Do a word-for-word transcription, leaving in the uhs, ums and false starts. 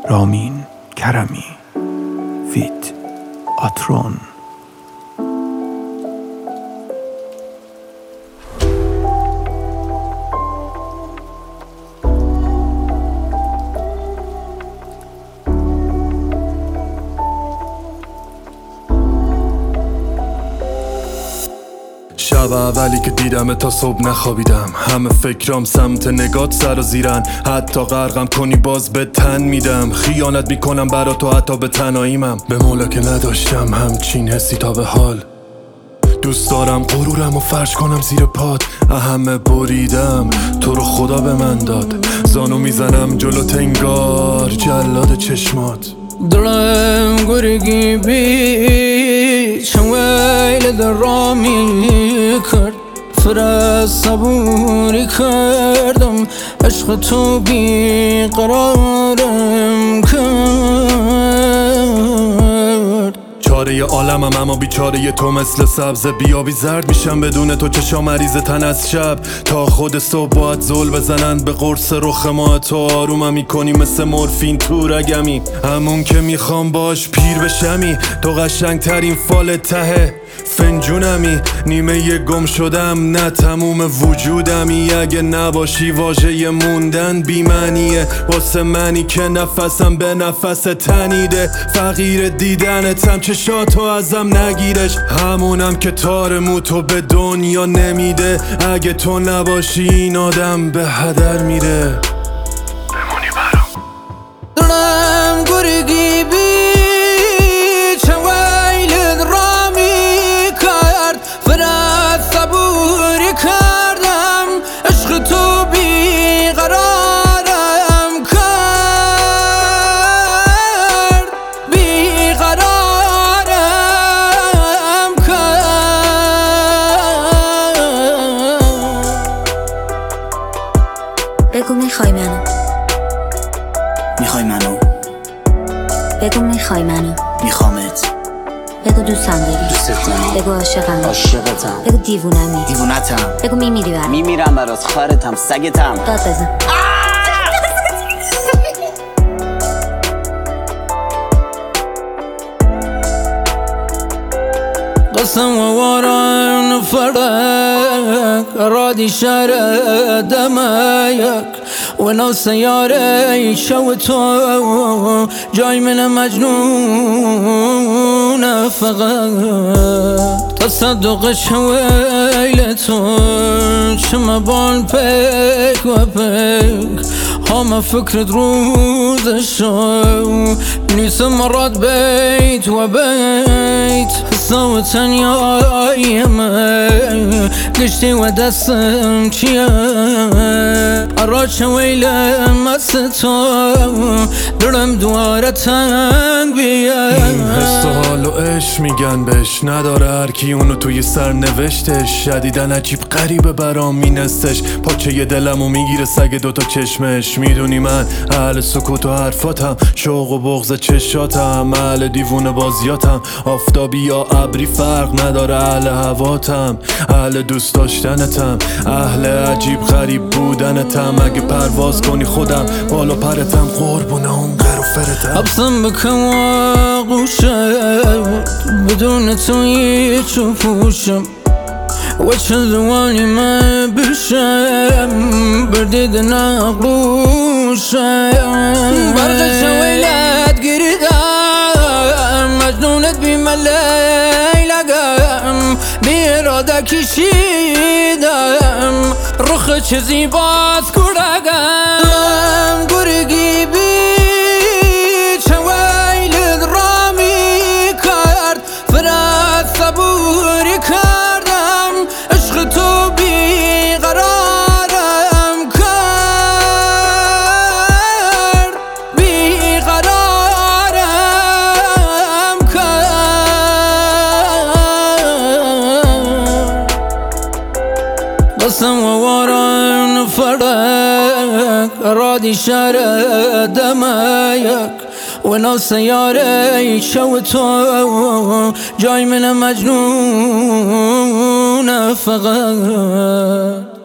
رامین کرمی فیت آترون. شب اولی که دیدم تا صبح نخوابیدم، همه فکرام سمت نگات سر و زیرن. حتی غرقم کنی باز به تن میدم، خیانت میکنم برا تو حتی به تنهاییمم. به مولا که نداشتم همچین حسی تا به حال. دوست دارم غرورم و فرش کنم زیر پات، همه بریدم تو رو خدا به من داد. زانو میزنم جلو تنگار جلاد چشمات. دلم گرگی بی چویل در رامی کرد، فرست صبوری کردم، عشق تو بی قرارم کرد. چاره عالمم اما بیچاره تو، مثل سبز بیابی زرد میشم بدون تو. چشام مریض تن از شب تا خود صبح باید زل بزنن به قرص رخ ما. تو آرومم میکنی مثل مورفین تو رگمی، همون که میخوام باش پیر بشمی. تو قشنگ ترین فال ته فنجونمی، نیمه گم شدم نه تموم وجودمی. اگه نباشی واژه موندن بی‌معنیه واسه منی که نفسم به نفس تنیده. فقیر دیدنتم چشاتو ازم نگیرش، همونم که تار موتو به دنیا نمیده. اگه تو نباشی این آدم به هدر میره. بمونی برام دلم گرگی بی بگو میخوای منو، میخوای منو، بگو میخوای منو، میخوامت، بگو دوستم داری، دوستت دارم، بگو عاشقم، عاشقتم، بگو دیوونمی، دیوونتم، بگو میمیری برام، میمیرم برات، خارتم، سگتم. داد بزن. قسم واران فرق رادي شارع دمايك ولو سيارة شوتو جاي من مجنون فقط تصدق شويلتو شما بان بيك وبيك هما فكرة روز الشو نيس مرات بيت وبيت صوتا يا يما قشتي ودسم چيه اراچ ويله مستو درم دواره تنگ بیه. این حس و حال و عشق میگن بهش، نداره هر کی اونو توی سر نوشتش. شدیدن عجیب غریبه برام مینستش، پاچه دلمو میگیره سگ دوتا چشمش. میدونی من اهل سکوت و حرفاتم، شوق و بغض چشاتم، اهل دیوونه بازیاتم. آفتابی یا ابری فرق نداره، اهل هواتم، اهل دوست داشتنتم، اهل عجیب غریب بودنتم. اگه پرواز کنی خودم بالا پرتم، قربونه اون قر و فرتم. ابسم بکن آغوشم بدون تو هیچ و پوشم و چه زوانی من بشم بردید نقروشم. برق شویلت گریدم مجنونت بیملیلگم بی اراده کشیدم رخ چه زیباست کرگم. گرگی بی چویلت رامی کرد فرست صبوری کردم عشق تو بی قرارم کرد بی قرارم کرد. قسم واران فرق رادي شارع دمايك ولو سيارة شوتو جاي من مجنون فقط